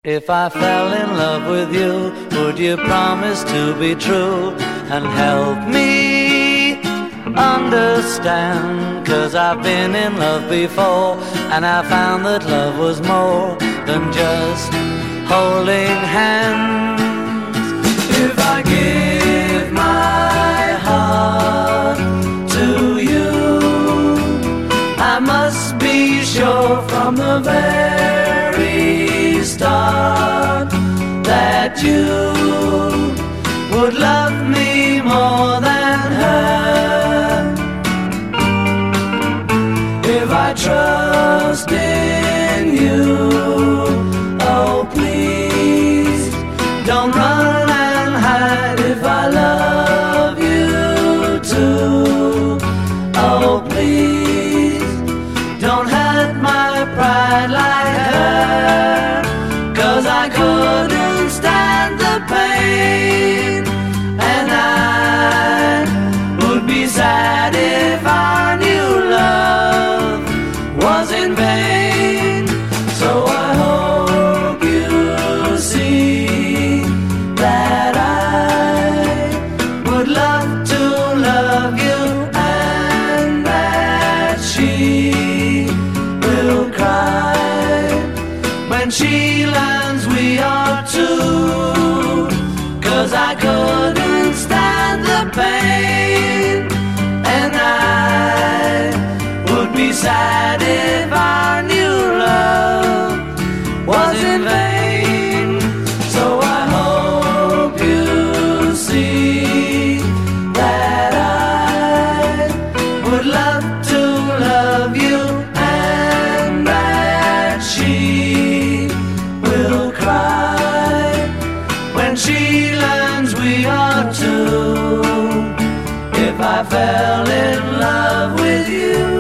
If I fell in love with you, would you promise to be true and help me understand? 'Cause I've been in love before, and I found that love was more than just holding hands. If I give my heart to you, I must be sure from the very start that you would love me more than her. If I trust in you, oh please don't run and hide. If I love you too, oh please don't hurt my pride like her. 'Cause I couldn't stand the pain, and I would be sad if I knew love was in vain. So I hope you see that I would love to love you, and that she will cry when she learns we are two. 'Cause I couldn't stand the pain, and I would be sad if I knew love was in vain. So I hope you see that I would love to love you, and that she will cry when she learns we are two. If I fell in love with you,